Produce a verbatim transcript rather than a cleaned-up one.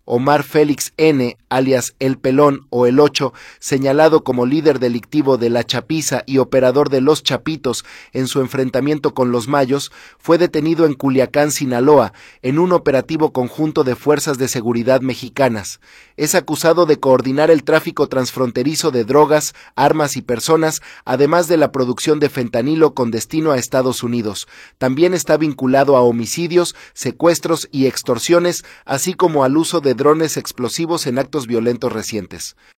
Omar Félix N., alias El Pelón o El Ocho, señalado como líder delictivo de La Chapiza y operador de Los Chapitos en su enfrentamiento con los Mayos, fue detenido en Culiacán, Sinaloa, en un operativo conjunto de fuerzas de seguridad mexicanas. Es acusado de coordinar el tráfico transfronterizo de drogas, armas y personas, además de la producción de fentanilo con destino a Estados Unidos. También está vinculado a homicidios, secuestros y extorsiones, así como al uso de drones explosivos en actos violentos recientes.